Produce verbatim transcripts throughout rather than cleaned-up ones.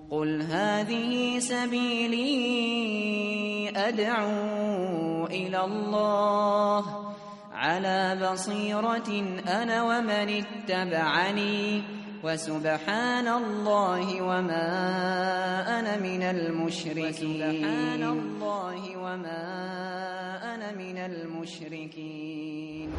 قل هذه سبيلي أدعو إلى الله على بصيرة أنا ومن اتبعني وسبحان الله وما أنا من المشركين سبحان الله وما أنا من المشركين.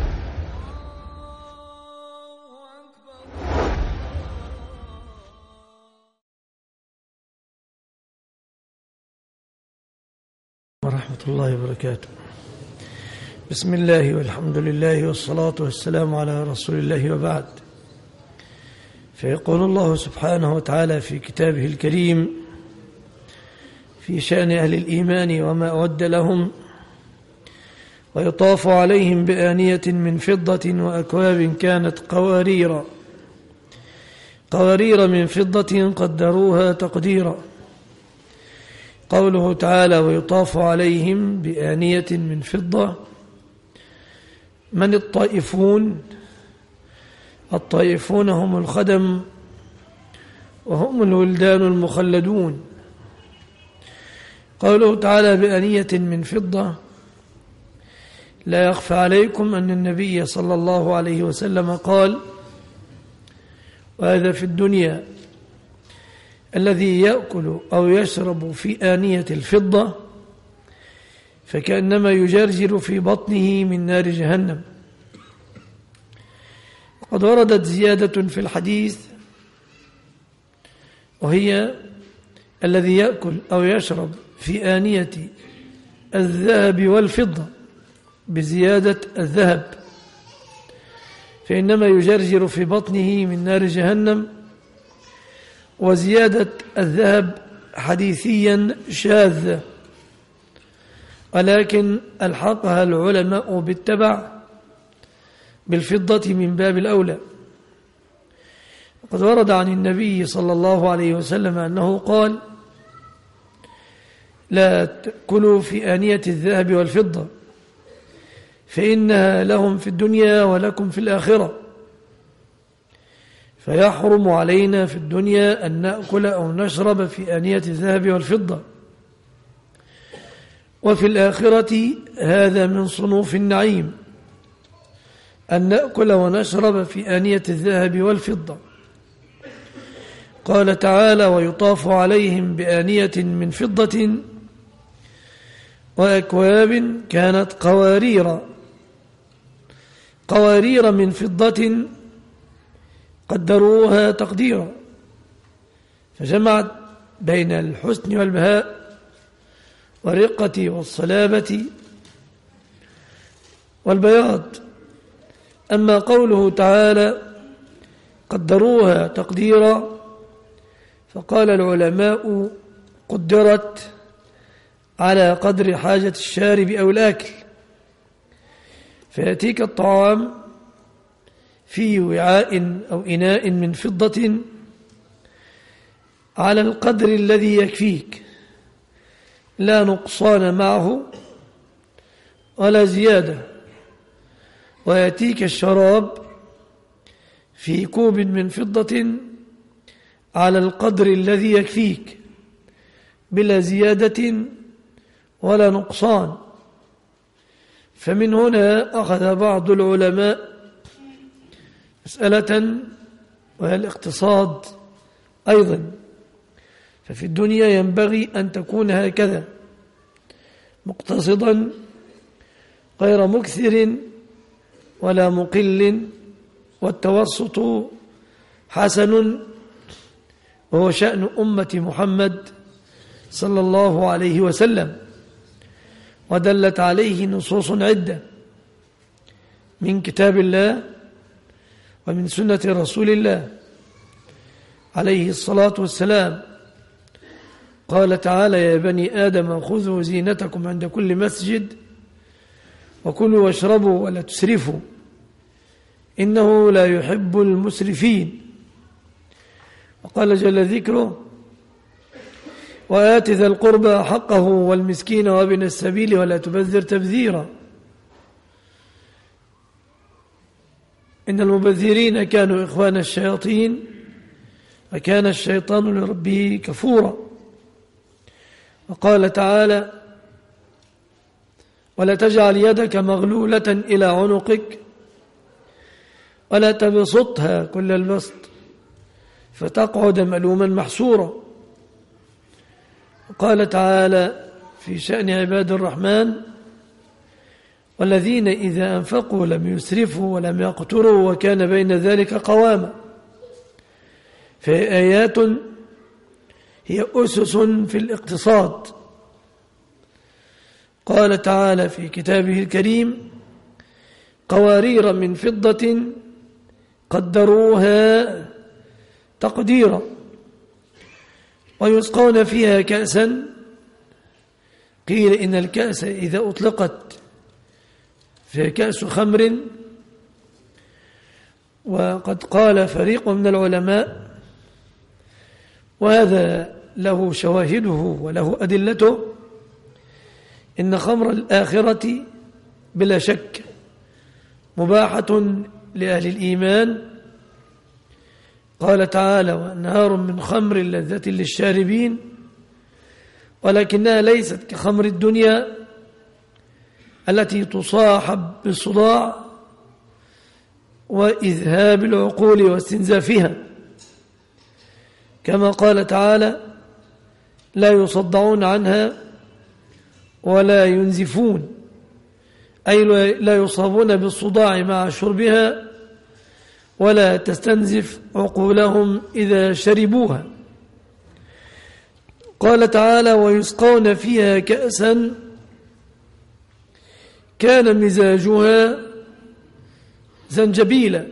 ورحمة الله وبركاته. بسم الله والحمد لله والصلاة والسلام على رسول الله وبعد. فيقول الله سبحانه وتعالى في كتابه الكريم في شأن أهل الإيمان وما أعد لهم: ويطاف عليهم بآنية من فضة وأكواب كانت قوارير قوارير من فضة قدروها تقديرا. قوله تعالى: ويطاف عليهم بآنية من فضة. من الطائفون؟ الطائفون هم الخدم وهم الولدان المخلدون. قوله تعالى: بآنية من فضة، لا يخفى عليكم أن النبي صلى الله عليه وسلم قال: وهذا في الدنيا الذي يأكل أو يشرب في آنية الفضة فكأنما يجرجر في بطنه من نار جهنم. وقد وردت زيادة في الحديث وهي: الذي يأكل أو يشرب في آنية الذهب والفضة، بزيادة الذهب، فإنما يجرجر في بطنه من نار جهنم. وزيادة الذهب حديثيا شاذة، ولكن ألحقها العلماء بالتبع بالفضة من باب الأولى. وقد ورد عن النبي صلى الله عليه وسلم أنه قال: لا تأكلوا في آنية الذهب والفضة فإنها لهم في الدنيا ولكم في الآخرة. فيحرم علينا في الدنيا أن نأكل أو نشرب في آنية الذهب والفضة، وفي الآخرة هذا من صنوف النعيم أن نأكل ونشرب في آنية الذهب والفضة. قال تعالى: ويطاف عليهم بآنية من فضة وأكواب كانت قوارير قوارير من فضة قدروها تقديرا. فجمعت بين الحسن والبهاء والرقة والصلابة والبياض. أما قوله تعالى: قدروها تقديرا، فقال العلماء: قدرت على قدر حاجة الشارب أو الآكل، فيأتيك الطعام في وعاء أو إناء من فضة على القدر الذي يكفيك، لا نقصان معه ولا زيادة. ويأتيك الشراب في كوب من فضة على القدر الذي يكفيك بلا زيادة ولا نقصان. فمن هنا أخذ بعض العلماء مسألة وهي الاقتصاد أيضا. ففي الدنيا ينبغي أن تكون هكذا، مقتصدا غير مكثر ولا مقل، والتوسط حسن، وهو شأن أمة محمد صلى الله عليه وسلم. ودلت عليه نصوص عدة من كتاب الله ومن سنة رسول الله عليه الصلاة والسلام. قال تعالى: يا بني آدم خذوا زينتكم عند كل مسجد وكلوا واشربوا ولا تسرفوا إنه لا يحب المسرفين. وقال جل ذكره: وآت ذا القربى حقه والمسكين وابن السبيل ولا تبذر تبذيرا إن المبذرين كانوا إخوان الشياطين وكان الشيطان لربه كفورا. وقال تعالى: ولا تجعل يدك مغلولة إلى عنقك ولا تبسطها كل البسط فتقعد ملوما محسورا. وقال تعالى في شأن عباد الرحمن: والذين إذا أنفقوا لم يسرفوا ولم يقتروا وكان بين ذلك قواما. فهي آيات هي أسس في الاقتصاد. قال تعالى في كتابه الكريم: قوارير من فضة قدروها تقديرا ويسقون فيها كأسا. قيل إن الكأس إذا أطلقت فهي كأس خمر. وقد قال فريق من العلماء، وهذا له شواهده وله أدلته، إن خمر الآخرة بلا شك مباحة لأهل الإيمان. قال تعالى: وأنهار من خمر لذة للشاربين ولكنها ليست كخمر الدنيا التي تصاحب بالصداع وإذهاب العقول واستنزافها. كما قال تعالى: لا يصدعون عنها ولا ينزفون، أي لا يصابون بالصداع مع شربها ولا تستنزف عقولهم إذا شربوها. قال تعالى: ويسقون فيها كأسا كان مزاجها زنجبيلا.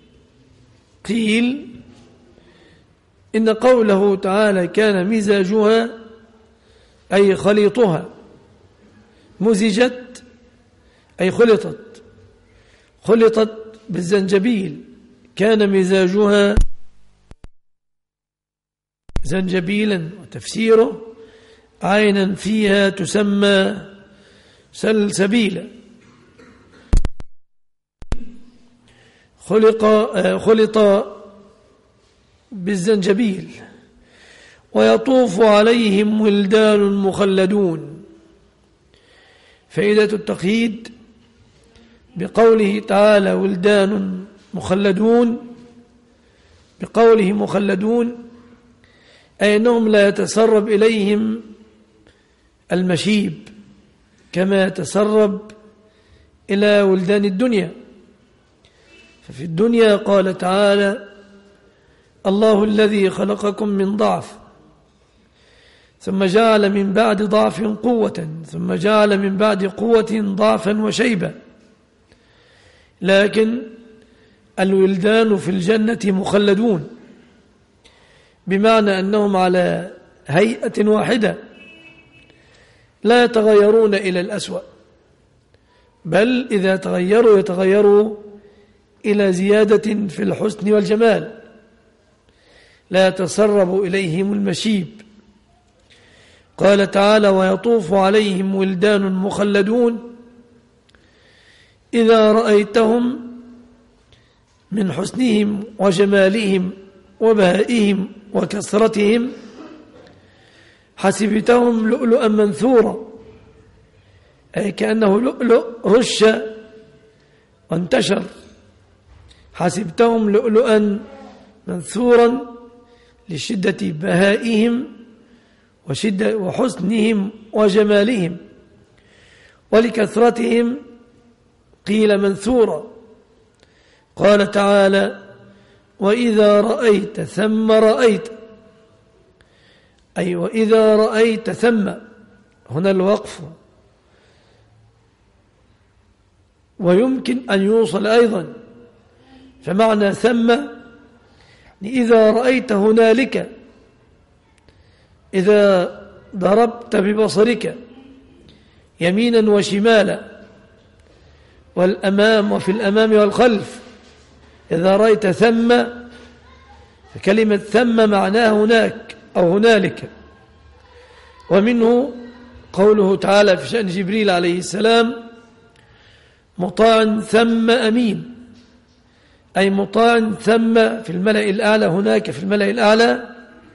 قيل إن قوله تعالى كان مزاجها أي خليطها، مزجت أي خلطت خلطت بالزنجبيل، كان مزاجها زنجبيلا. وتفسيره: عينا فيها تسمى سلسبيلا. خلق خلط بالزنجبيل. ويطوف عليهم ولدان مخلدون. فائدة التقييد بقوله تعالى ولدان مخلدون، بقوله مخلدون أي أنهم لا يتسرب إليهم المشيب كما يتسرب إلى ولدان الدنيا. ففي الدنيا قال تعالى: الله الذي خلقكم من ضعف ثم جعل من بعد ضعف قوة ثم جعل من بعد قوة ضعفا وشيبا. لكن الولدان في الجنة مخلدون، بمعنى أنهم على هيئة واحدة لا يتغيرون إلى الأسوأ، بل إذا تغيروا يتغيروا إلى زيادة في الحسن والجمال، لا يتسرب إليهم المشيب. قال تعالى: ويطوف عليهم ولدان مخلدون إذا رأيتهم من حسنهم وجمالهم وبهائهم وكثرتهم حسبتهم لؤلؤا منثورا، أي كأنه لؤلؤ رش وانتشر. حسبتهم لؤلؤا منثورا لشدة بهائهم وشدة وحسنهم وجمالهم، ولكثرتهم قيل منثورا. قال تعالى: وإذا رأيت ثم رأيت، أي وإذا رأيت ثم، هنا الوقف. ويمكن أن يوصل أيضا، فمعنى ثم إذا رأيت هنالك، إذا ضربت ببصرك يمينا وشمالا والأمام وفي الأمام والخلف، إذا رأيت ثم، فكلمة ثم معناها هناك أو هنالك. ومنه قوله تعالى في شأن جبريل عليه السلام: مطاع ثم أمين، أي مطاع ثم في الملأ الأعلى، هناك في الملأ الأعلى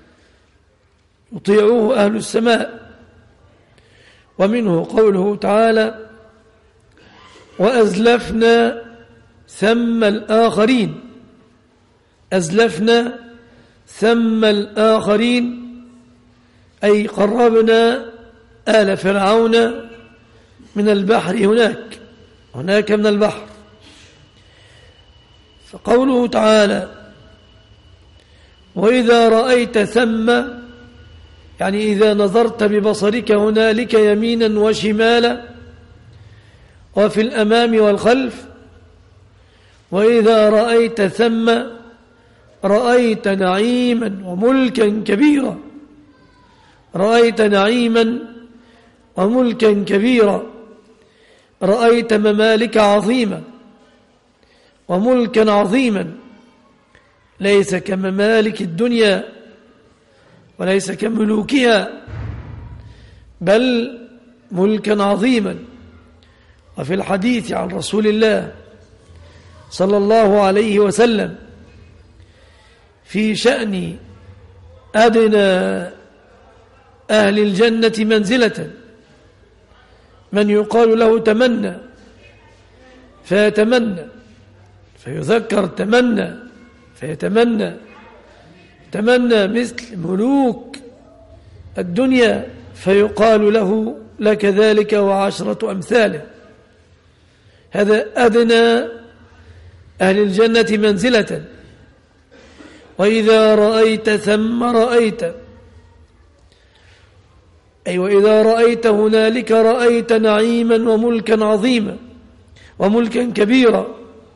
يطيعوه أهل السماء. ومنه قوله تعالى: وأزلفنا ثم الآخرين. أزلفنا ثم الآخرين أي قربنا آل فرعون من البحر، هناك هناك من البحر. فقوله تعالى: وإذا رأيت ثم، يعني إذا نظرت ببصرك هنالك يمينا وشمالا وفي الأمام والخلف. وإذا رأيت ثم رأيت نعيما وملكا كبيرا، رأيت نعيما وملكا كبيرا، رأيت ممالك عظيمة وملكا عظيما، ليس كممالك الدنيا وليس كملوكها، بل ملكا عظيما. وفي الحديث عن رسول الله صلى الله عليه وسلم في شأن أدنى أهل الجنة منزلة من يقال له تمنى فيتمنى، فيذكر تمنى فيتمنى، تمنى مثل ملوك الدنيا فيقال له لك ذلك وعشرة أمثاله. هذا أدنى أهل الجنة منزلة. وإذا رأيت ثم رأيت، أي وإذا رأيت هنالك رأيت نعيما وملكا عظيما وملكا كبيرا،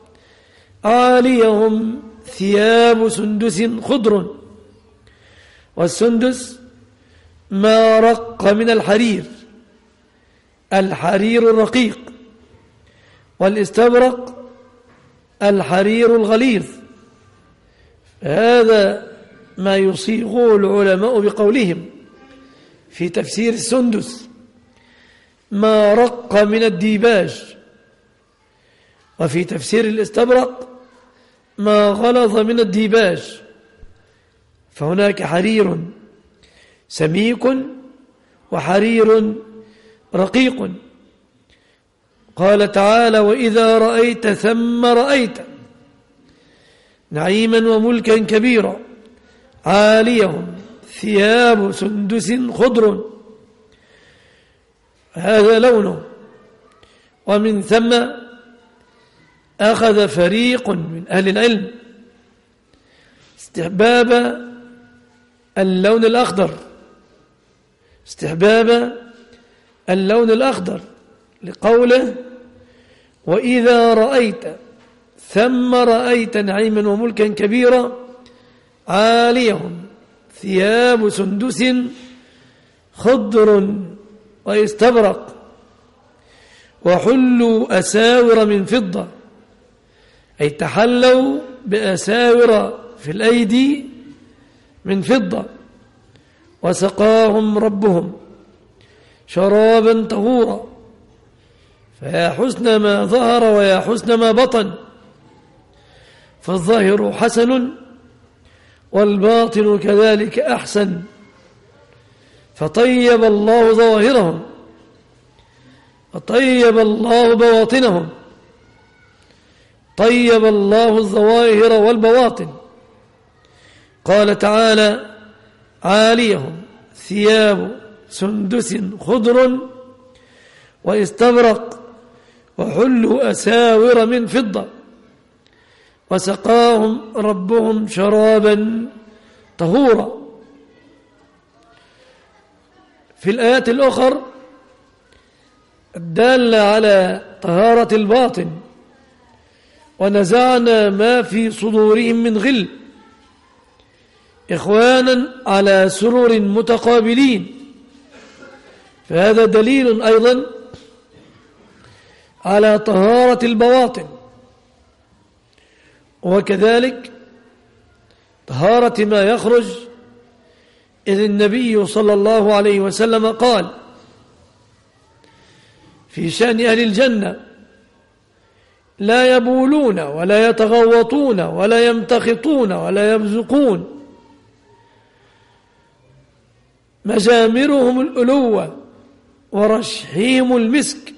عاليهم ثياب سندس خضر. والسندس ما رق من الحرير، الحرير الرقيق، والاستبرق الحرير الغليظ. هذا ما يصيغه العلماء بقولهم في تفسير السندس: ما رق من الديباج. وفي تفسير الاستبرق: ما غلظ من الديباج. فهناك حرير سميك وحرير رقيق. قال تعالى: وإذا رأيت ثم رأيت نعيما وملكا كبيرا، عاليهم ثياب سندس خضر. هذا لونه. ومن ثم أخذ فريق من أهل العلم استحباب اللون الأخضر، استحباب اللون الأخضر لقوله: وإذا رأيت ثم رأيت نعيما وملكا كبيرا، عاليهم ثياب سندس خضر واستبرق، وحلوا أساور من فضة، أي تحلوا بأساور في الأيدي من فضة. وسقاهم ربهم شرابا طهورا. فيا حسن ما ظهر ويا حسن ما بطن، فالظاهر حسن والباطن كذلك أحسن. فطيب الله ظواهرهم وطيب الله بواطنهم، طيب الله الظواهر والبواطن. قال تعالى: عاليهم ثياب سندس خضر واستبرق، وحلوا أساور من فضة، وسقاهم ربهم شرابا طهورا. في الآيات الأخرى الدالة على طهارة الباطن: ونزعنا ما في صدورهم من غل إخوانا على سرر متقابلين. فهذا دليل أيضا على طهارة البواطن، وكذلك طهارة ما يخرج. إذ النبي صلى الله عليه وسلم قال في شأن أهل الجنة: لا يبولون ولا يتغوطون ولا يمتخطون ولا يبزقون، مجامرهم الألوة ورشحهم المسك،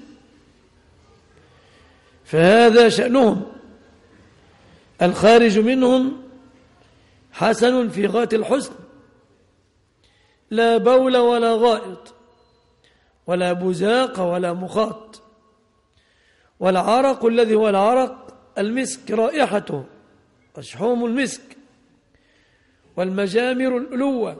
فهذا شأنهم. الخارج منهم حسن في غاية الحسن، لا بول ولا غائط ولا بزاق ولا مخاط، والعرق الذي هو العرق المسك رائحته رشحهم المسك، والمجامر الألوة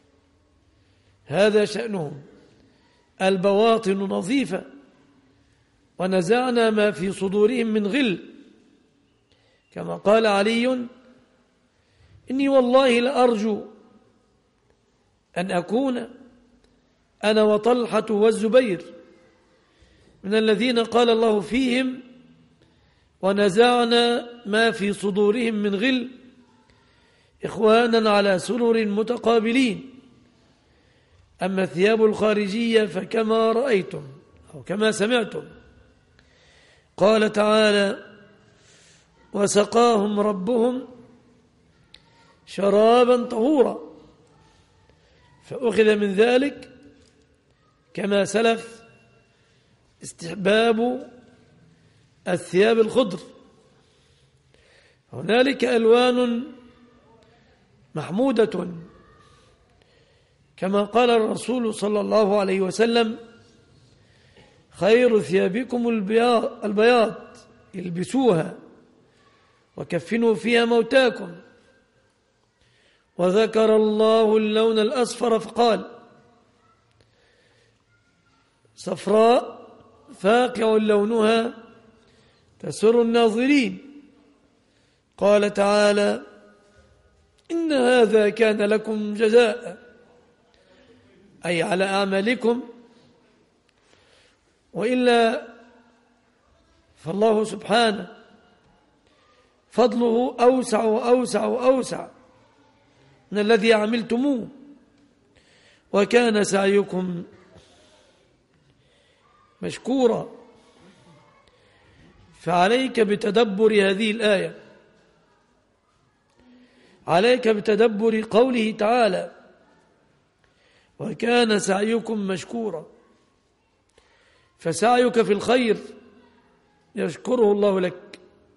هذا شأنهم. البواطن نظيفة، ونزعنا ما في صدورهم من غل، كما قال علي: إني والله لأرجو أن أكون أنا وطلحة والزبير من الذين قال الله فيهم: ونزعنا ما في صدورهم من غل إخوانا على سرر متقابلين. أما الثياب الخارجية فكما رأيتم أو كما سمعتم. قال تعالى: وسقاهم ربهم شرابا طهورا، فأخذ من ذلك كما سلف استحباب الثياب الخضر. هنالك ألوان محمودة، كما قال الرسول صلى الله عليه وسلم: خير ثيابكم البياض, البياض البسوها وكفنوا فيها موتاكم. وذكر الله اللون الأصفر فقال: صفراء فاقع لونها تسر الناظرين. قال تعالى: إن هذا كان لكم جزاء، أي على أعمالكم، وإلا فالله سبحانه فضله أوسع وأوسع وأوسع من الذي عملتموه، وكان سعيكم مشكورا. فعليك بتدبر هذه الآية، عليك بتدبر قوله تعالى: وكان سعيكم مشكورا. فسعيك في الخير يشكره الله لك،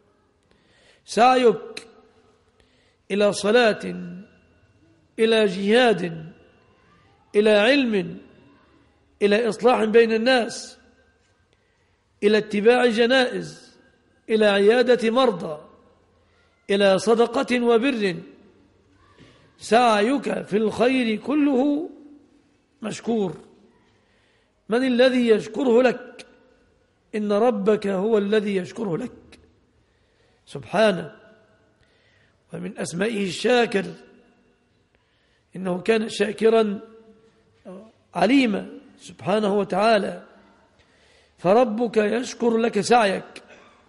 سعيك إلى صلاة، إلى جهاد، إلى علم، إلى إصلاح بين الناس، إلى اتباع جنائز، إلى عيادة مرضى، إلى صدقة وبر، سعيك في الخير كله مشكور. من الذي يشكره لك؟ إن ربك هو الذي يشكره لك سبحانه. ومن أسمائه الشاكر، إنه كان شاكرا عليما سبحانه وتعالى. فربك يشكر لك سعيك،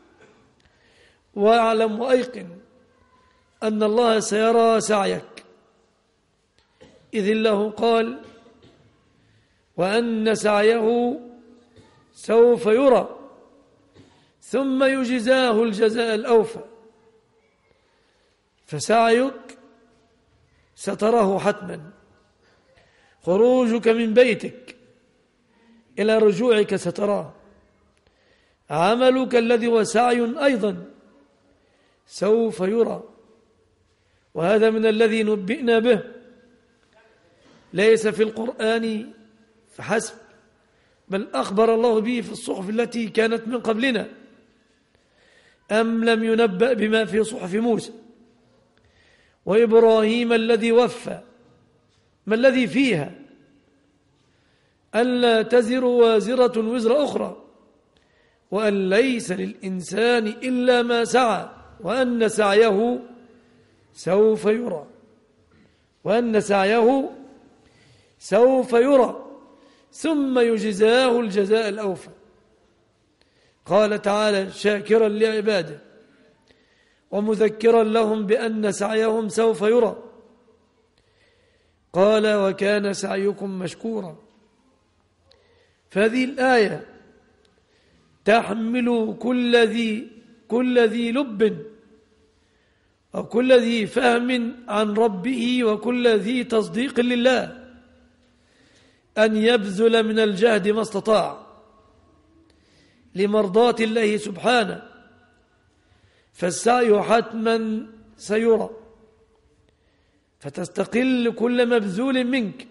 واعلم وأيقن أن الله سيرى سعيك، إذ الله قال: وأن سعيه سوف يرى ثم يجزاه الجزاء الأوفى. فسعيك ستراه حتما، خروجك من بيتك إلى رجوعك ستراه، عملك الذي هو سعي أيضا سوف يرى. وهذا من الذي نبئنا به، ليس في القرآن فحسب، بل أخبر الله به في الصحف التي كانت من قبلنا. أم لم ينبأ بما في صحف موسى وإبراهيم الذي وفى؟ ما الذي فيها؟ ألا تزر وازرة وزر أخرى، وأن ليس للإنسان إلا ما سعى، وأن سعيه سوف يرى، وأن سعيه سوف يرى ثم يجزاه الجزاء الأوفى. قال تعالى شاكرا لعباده ومذكرا لهم بأن سعيهم سوف يرى. قال: وكان سعيكم مشكورا. فهذه الآية تحمل كل ذي كل ذي لب وكل ذي فهم عن ربه وكل ذي تصديق لله أن يبذل من الجهد ما استطاع لمرضاة الله سبحانه، فالسعي حتما سيرى، فتستقل كل مبذول منك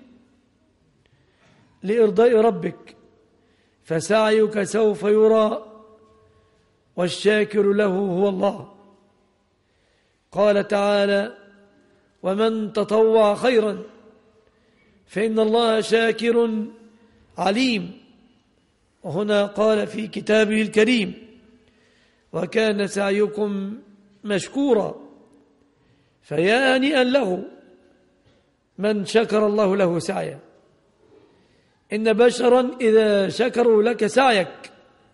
لإرضاء ربك، فسعيك سوف يرى، والشاكر له هو الله. قال تعالى: ومن تطوع خيرا فإن الله شاكر عليم. وهنا قال في كتابه الكريم: وكان سعيكم مشكورا. فيا هنيئا له من شكر الله له سعيه. إن بشرا إذا شكروا لك سعيك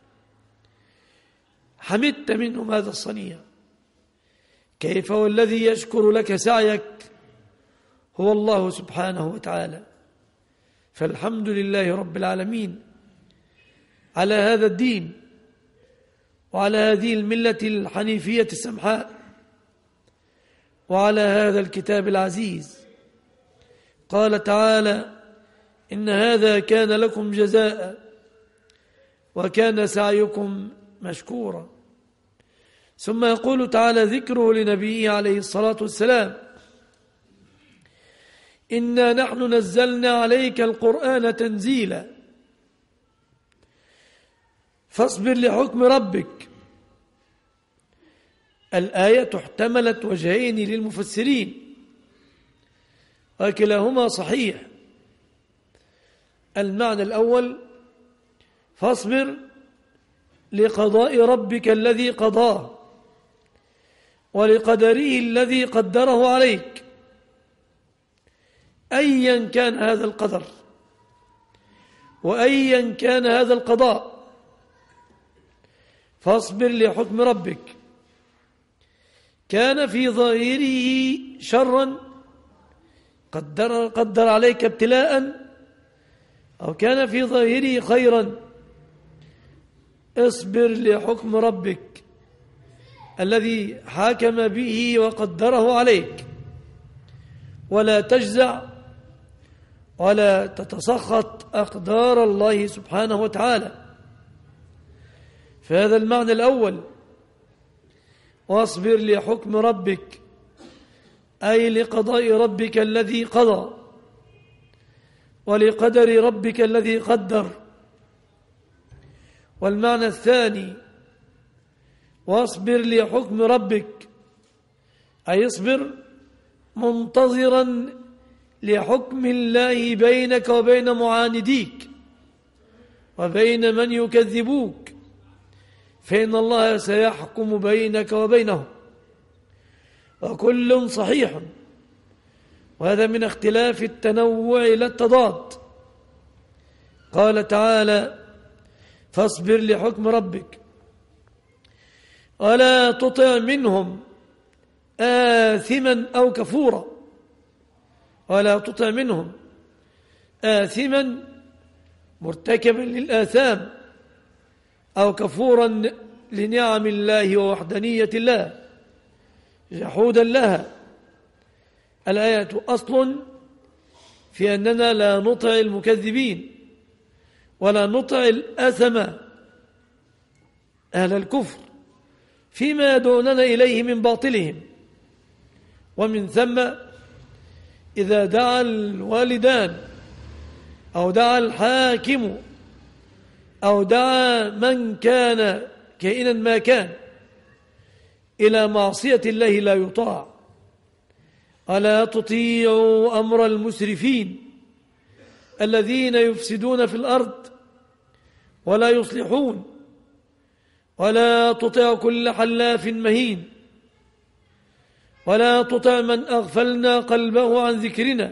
حمدت منهم هذا الصنيع، كيف والذي يشكر لك سعيك هو الله سبحانه وتعالى. فالحمد لله رب العالمين على هذا الدين وعلى هذه الملة الحنيفية السمحاء وعلى هذا الكتاب العزيز. قال تعالى: إن هذا كان لكم جزاء وكان سعيكم مشكورا. ثم يقول تعالى ذكره لنبيه عليه الصلاة والسلام: إنا نحن نزلنا عليك القرآن تنزيلا فاصبر لحكم ربك. الآية احتملت وجهين للمفسرين وكلاهما صحيح. المعنى الأول: فاصبر لقضاء ربك الذي قضاه ولقدره الذي قدره عليك، أيا كان هذا القدر وأيا كان هذا القضاء، فاصبر لحكم ربك. كان في ظاهره شرا قدر, قدر عليك ابتلاء، أو كان في ظاهره خيرا، اصبر لحكم ربك الذي حاكم به وقدره عليك، ولا تجزع ولا تتسخط أقدار الله سبحانه وتعالى. فهذا المعنى الأول: واصبر لحكم ربك، أي لقضاء ربك الذي قضى ولقدر ربك الذي قدر. والمعنى الثاني: واصبر لحكم ربك، أي اصبر منتظرا لحكم الله بينك وبين معانديك وبين من يكذبوك، فإن الله سيحكم بينك وبينهم، وكل صحيح. وهذا من اختلاف التنوع لا التضاد. قال تعالى: فاصبر لحكم ربك ولا تطع منهم آثما أو كفورا. ولا تطع منهم آثما مرتكبا للآثام أو كفورا لنعم الله ووحدانية الله جحودا لها. الآية أصل في أننا لا نطع المكذبين ولا نطع الآثم أهل الكفر فيما يدعوننا إليه من باطلهم. ومن ثم إذا دعا الوالدان أو دعا الحاكم أو دعا من كان كائنا ما كان إلى معصية الله لا يطاع. ألا تطيعوا أمر المسرفين الذين يفسدون في الأرض ولا يصلحون. ولا تطع كل حلاف مهين. ولا تطع من أغفلنا قلبه عن ذكرنا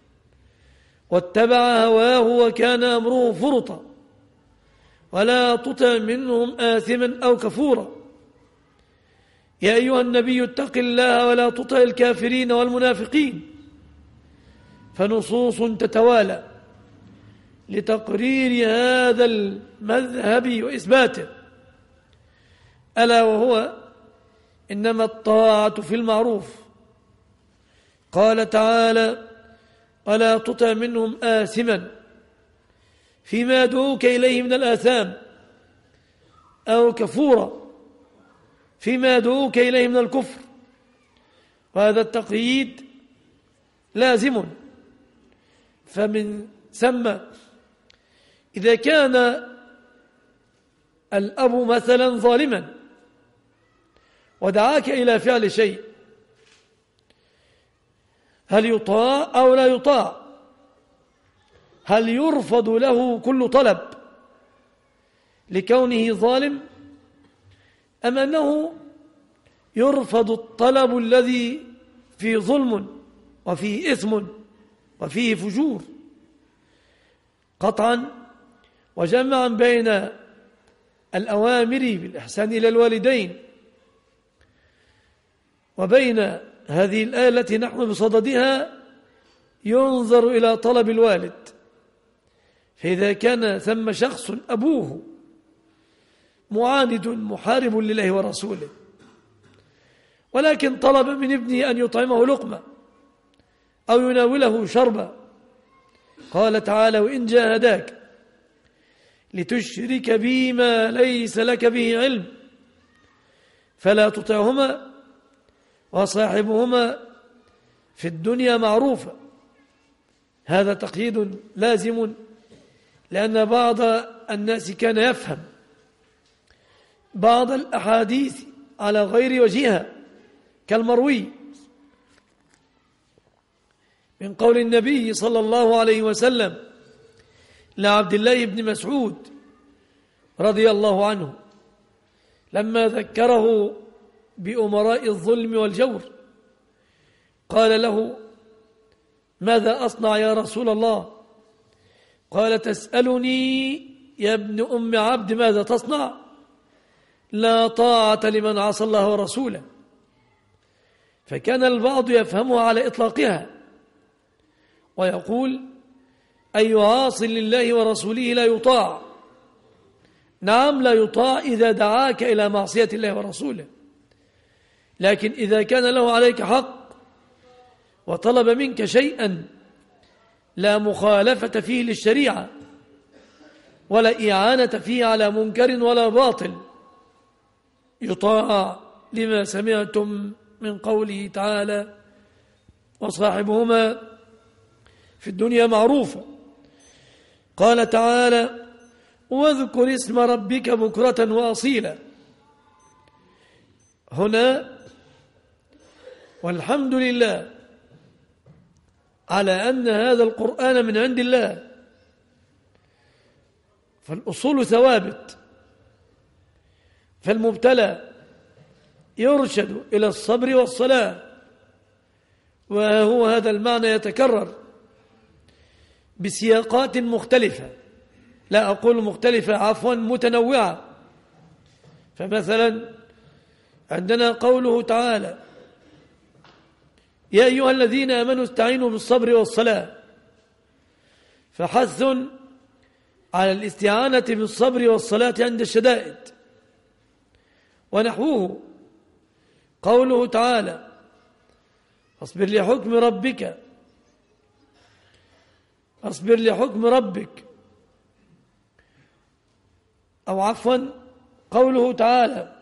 واتبع هواه وكان أمره فرطا. ولا تطع منهم آثما أو كفورا. يا أيها النبي اتق الله ولا تطع الكافرين والمنافقين. فنصوص تتوالى لتقرير هذا المذهب وإثباته. ألا وهو إنما الطاعة في المعروف. قال تعالى: ولا تطع منهم آثما فيما يدعوك إليه من الآثام، أو كفورا فيما يدعوك إليه من الكفر. وهذا التقييد لازم، فمن ثم إذا كان الأب مثلا ظالما ودعاك إلى فعل شيء، هل يطاع أو لا يطاع؟ هل يرفض له كل طلب لكونه ظالم، أم أنه يرفض الطلب الذي فيه ظلم وفيه إثم وفيه فجور؟ قطعا وجمعا بين الأوامر بالإحسان إلى الوالدين وبين هذه الآية التي نحن بصددها ينظر إلى طلب الوالد. فإذا كان ثم شخص أبوه معاند محارب لله ورسوله، ولكن طلب من ابنه أن يطعمه لقمة أو يناوله شربة، قال تعالى: وإن جاهداك لتشرك بي ما ليس لك به علم فلا تطعهما وصاحبهما في الدنيا معروفا. هذا تقييد لازم، لأن بعض الناس كان يفهم بعض الأحاديث على غير وجهها، كالمروي من قول النبي صلى الله عليه وسلم لعبد الله بن مسعود رضي الله عنه لما ذكره بأمراء الظلم والجور، قال له: ماذا أصنع يا رسول الله؟ قال: تسألني يا ابن أم عبد ماذا تصنع؟ لا طاعة لمن عصى الله ورسوله. فكان البعض يفهمها على إطلاقها ويقول: أي عاص لله ورسوله لا يطاع. نعم، لا يطاع إذا دعاك إلى معصية الله ورسوله، لكن إذا كان له عليك حق وطلب منك شيئا لا مخالفة فيه للشريعة ولا إعانة فيه على منكر ولا باطل، يطاع، لما سمعتم من قوله تعالى: وصاحبهما في الدنيا معروفة. قال تعالى: واذكر اسم ربك بكرة وأصيلا. هنا والحمد لله على أن هذا القرآن من عند الله، فالأصول ثوابت، فالمبتلى يرشد إلى الصبر والصلاة، وهو هذا المعنى يتكرر بسياقات مختلفة، لا أقول مختلفة، عفوا متنوعة. فمثلا عندنا قوله تعالى: يا أيها الذين آمنوا استعينوا بالصبر والصلاة، فحث على الاستعانة بالصبر والصلاة عند الشدائد. ونحوه قوله تعالى: اصبر لحكم ربك اصبر لحكم ربك أو عفوا قوله تعالى: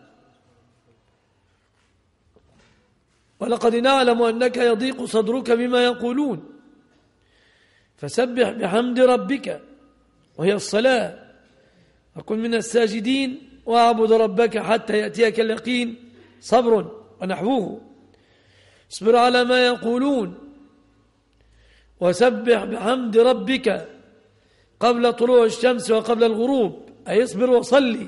ولقد نعلم أنك يضيق صدرك بما يقولون فسبح بحمد ربك وهي الصلاة وكن من الساجدين واعبد ربك حتى يأتيك اليقين. صبر. ونحوه: اصبر على ما يقولون وسبح بحمد ربك قبل طلوع الشمس وقبل الغروب، أي اصبر وصلي.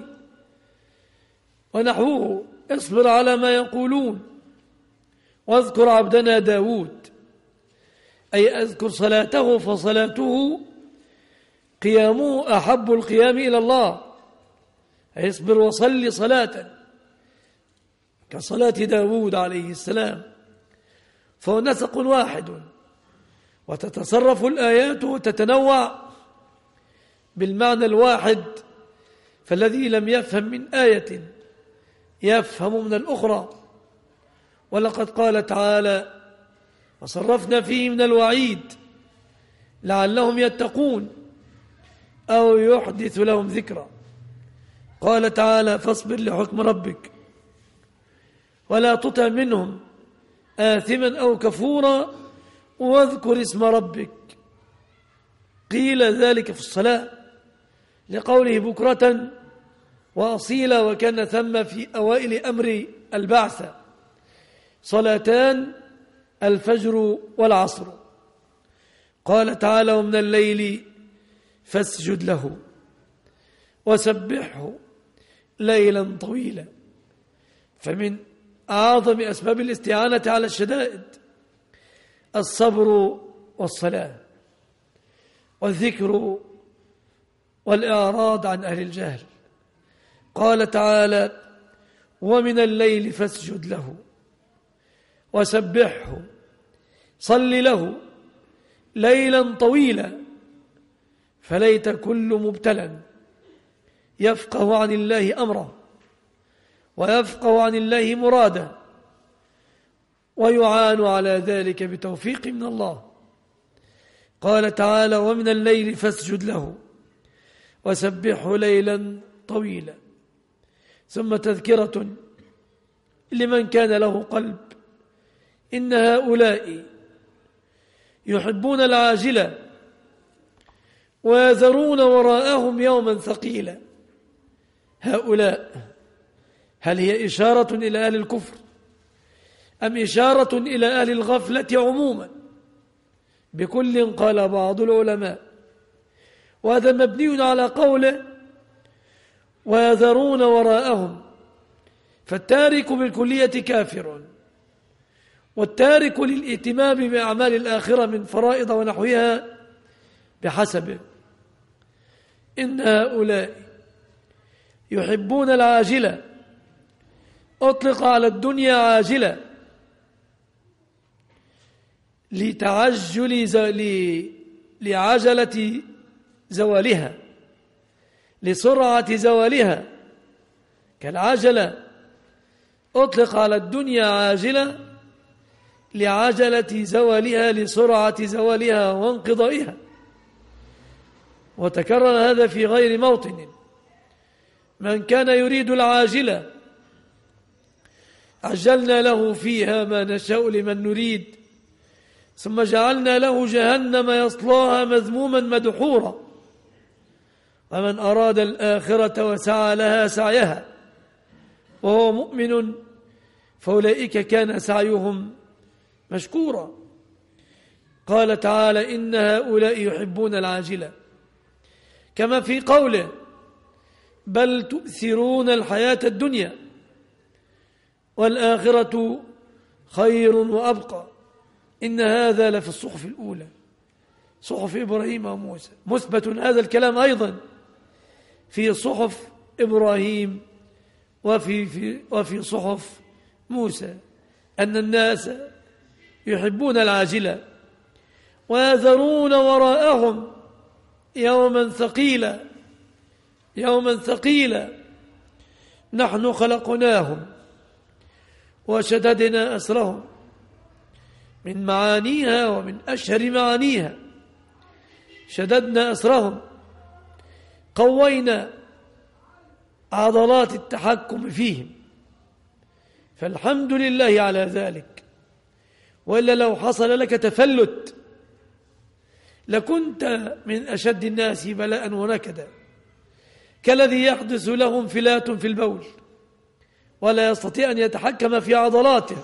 ونحوه: اصبر على ما يقولون واذكر عبدنا داود، أي أذكر صلاته فصلاته قيامه أحب القيام إلى الله، أي اصبر وصلي صلاة كصلاة داود عليه السلام. فهو نسق واحد، وتتصرف الآيات وتتنوع بالمعنى الواحد، فالذي لم يفهم من آية يفهم من الأخرى. ولقد قال تعالى: وصرفنا فيه من الوعيد لعلهم يتقون أو يحدث لهم ذكرا. قال تعالى: فاصبر لحكم ربك ولا تطع منهم آثما أو كفورا واذكر اسم ربك. قيل ذلك في الصلاة لقوله بكرة وأصيلا، وكان ثم في أوائل أمر البعث صلاتان الفجر والعصر. قال تعالى: ومن الليل فاسجد له وسبحه ليلا طويلا. فمن أعظم أسباب الاستعانة على الشدائد الصبر والصلاة والذكر والإعراض عن أهل الجهل. قال تعالى: ومن الليل فاسجد له وسبحه، صل له ليلا طويلا. فليت كل مبتلى يفقه عن الله أمره ويفقه عن الله مراده ويعان على ذلك بتوفيق من الله. قال تعالى: ومن الليل فاسجد له وسبحه ليلا طويلا. ثم تذكرة لمن كان له قلب: إن هؤلاء يحبون العاجلة ويذرون وراءهم يوما ثقيلا. هؤلاء هل هي إشارة إلى أهل الكفر أم إشارة إلى أهل الغفلة عموما؟ بكل قال بعض العلماء، وهذا مبني على قوله ويذرون وراءهم، فالتارك بالكلية كافر، والتارك للاهتمام بأعمال الآخرة من فرائض ونحوها بحسبه. إن هؤلاء يحبون العاجلة، أطلق على الدنيا عاجلة لتعجل زل... لعجلة زوالها، لسرعة زوالها، كالعجلة. أطلق على الدنيا عاجلة لعجلة زوالها، لسرعة زوالها وانقضائها. وتكرر هذا في غير موطن: من كان يريد العاجلة عجلنا له فيها ما نشاء لمن نريد ثم جعلنا له جهنم يصلاها مذموما مدحورا. ومن أراد الآخرة وسعى لها سعيها وهو مؤمن فأولئك كان سعيهم مشكورا. قال تعالى: إن هؤلاء يحبون العاجلة، كما في قوله: بل تؤثرون الحياة الدنيا والآخرة خير وأبقى. إن هذا لفي الصحف الأولى، صحف إبراهيم وموسى. مثبت هذا الكلام أيضا في صحف إبراهيم وفي, في وفي صحف موسى، أن الناس يحبون العاجلة ويذرون وراءهم يوما ثقيلا يوما ثقيلا. نحن خلقناهم وشددنا أسرهم. من معانيها ومن أشهر معانيها: شددنا أسرهم، قوينا عضلات التحكم فيهم، فالحمد لله على ذلك. وإلا لو حصل لك تفلت لكنت من أشد الناس بلاء ونكدا، كالذي يحدث له انفلات في البول ولا يستطيع أن يتحكم في عضلاته،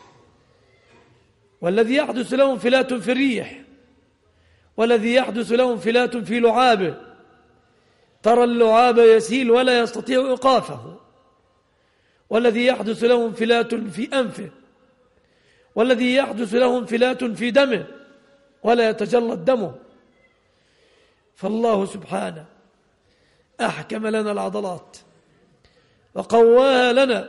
والذي يحدث له انفلات في الريح، والذي يحدث له انفلات في لعابه، ترى اللعاب يسيل ولا يستطيع إيقافه، والذي يحدث له انفلات في أنفه، والذي يحدث له انفلات في دمه ولا يتجلط دمه. فالله سبحانه أحكم لنا العضلات وقواها لنا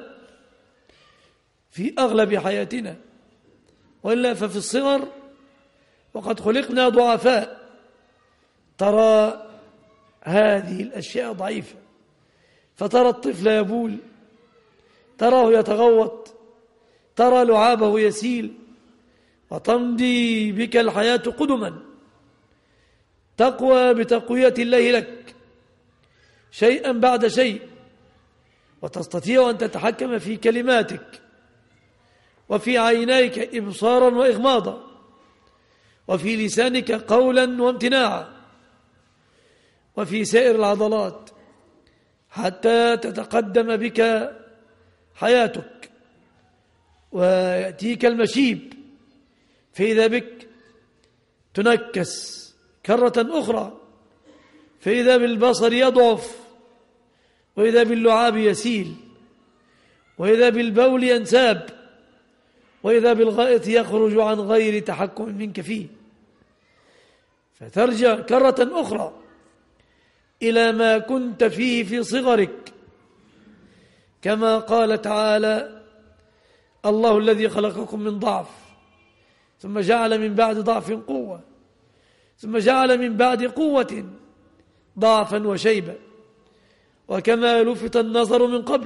في أغلب حياتنا، وإلا ففي الصغر وقد خلقنا ضعفاء ترى هذه الأشياء ضعيفة، فترى الطفل يبول تراه يتغوط، ترى لعابه يسيل، وتمضي بك الحياة قدما، تقوى بتقوية الله لك شيئا بعد شيء، وتستطيع أن تتحكم في كلماتك وفي عينيك إبصارا وإغماضا، وفي لسانك قولا وامتناعا، وفي سائر العضلات، حتى تتقدم بك حياتك ويأتيك المشيب، فإذا بك تنكس كرة أخرى، فإذا بالبصر يضعف، وإذا باللعاب يسيل، وإذا بالبول ينساب، وإذا بالغائط يخرج عن غير تحكم منك فيه، فترجع كرة أخرى إلى ما كنت فيه في صغرك، كما قال تعالى: الله الذي خلقكم من ضعف ثم جعل من بعد ضعف قوة ثم جعل من بعد قوة ضعفا وشيبا، وكما لفت النظر من قبل.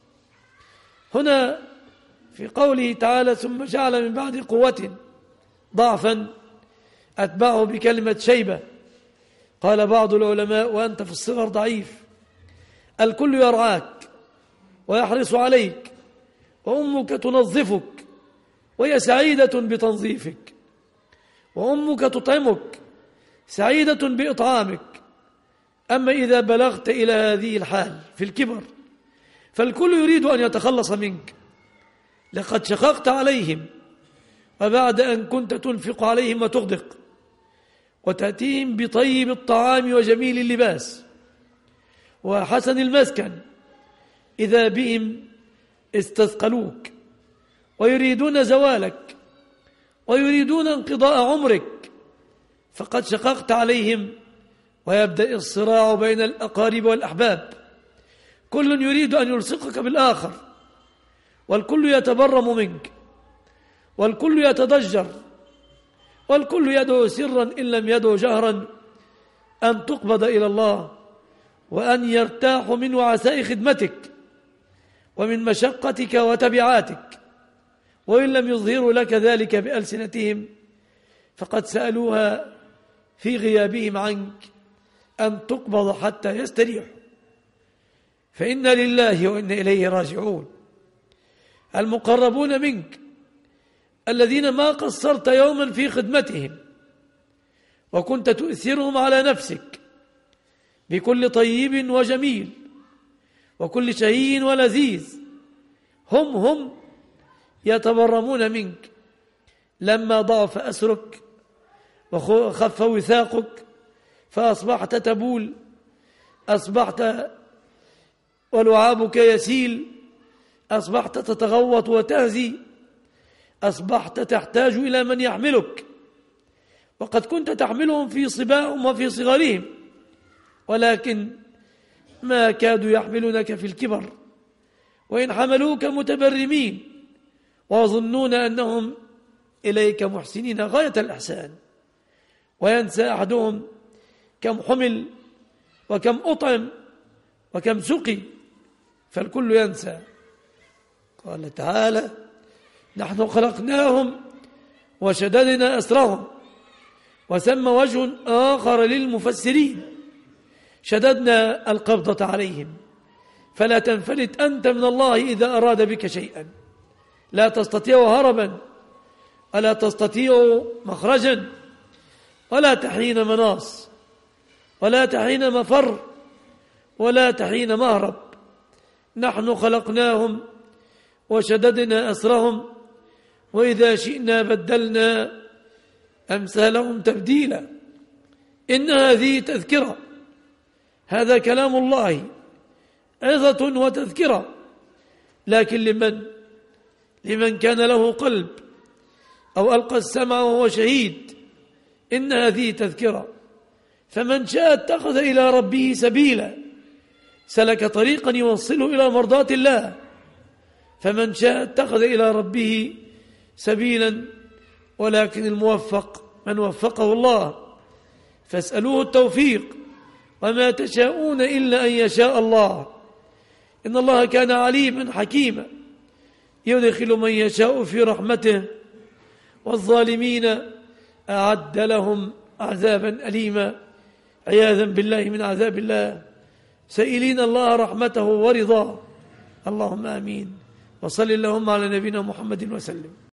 هنا في قوله تعالى ثم جعل من بعد قوة ضعفا أتبعه بكلمة شيبة. قال بعض العلماء: وأنت في الصغر ضعيف، الكل يرعاك ويحرص عليك، وأمك تنظفك وهي سعيدة بتنظيفك، وأمك تطعمك سعيدة بإطعامك. أما إذا بلغت إلى هذه الحال في الكبر فالكل يريد أن يتخلص منك، لقد شققت عليهم، وبعد أن كنت تنفق عليهم وتغدق، وتأتيهم بطيب الطعام وجميل اللباس وحسن المسكن، إذا بهم استثقلوك ويريدون زوالك ويريدون انقضاء عمرك، فقد شققت عليهم، ويبدأ الصراع بين الأقارب والأحباب، كل يريد أن يلصقك بالآخر، والكل يتبرم منك، والكل يتضجر، والكل يدعو سرا إن لم يدعو جهرا أن تقبض إلى الله، وأن يرتاحوا من وعساء خدمتك ومن مشقتك وتبعاتك، وإن لم يظهروا لك ذلك بألسنتهم فقد سألوها في غيابهم عنك أن تقبض حتى يستريحوا. فإنا لله وإنا إليه راجعون. المقربون منك الذين ما قصرت يوما في خدمتهم، وكنت تؤثرهم على نفسك بكل طيب وجميل وكل شهي ولذيذ، هم هم يتبرمون منك لما ضعف أسرك وخف وثاقك، فأصبحت تبول، أصبحت ولعابك يسيل، أصبحت تتغوط وتهزي، أصبحت تحتاج إلى من يحملك، وقد كنت تحملهم في صباهم وفي صغرهم، ولكن ما كادوا يحملونك في الكبر، وإن حملوك متبرمين ويظنون أنهم إليك محسنين غاية الإحسان. وينسى أحدهم كم حمل وكم أطعم وكم سقي، فالكل ينسى. قال تعالى: نحن خلقناهم وشددنا أسرهم. وثم وجه آخر للمفسرين: شددنا القبضة عليهم، فلا تنفلت أنت من الله إذا أراد بك شيئا، لا تستطيع هربا ولا تستطيع مخرجا ولا تحين مناص ولا تحين مفر ولا تحين مهرب. نحن خلقناهم وشددنا أسرهم، وإذا شئنا بدلنا أمثالهم تبديلا. إن هذه تذكرة، هذا كلام الله، عظة وتذكرة، لكن لمن لمن كان له قلب أو ألقى السمع وهو شهيد. إن هذه تذكرة، فمن شاء اتخذ إلى ربه سبيلا، سلك طريقا يوصله إلى مرضاة الله. فمن شاء اتخذ إلى ربه سبيلا، ولكن الموفق من وفقه الله، فاسألوه التوفيق، وما تشاءون إلا أن يشاء الله. إن الله كان عليما حكيما يدخل من يشاء في رحمته والظالمين أعد لهم عذابا أليما عياذا بالله من عذاب الله سائلين الله رحمته ورضاه. اللهم آمين. وصل اللهم على نبينا محمد وسلم.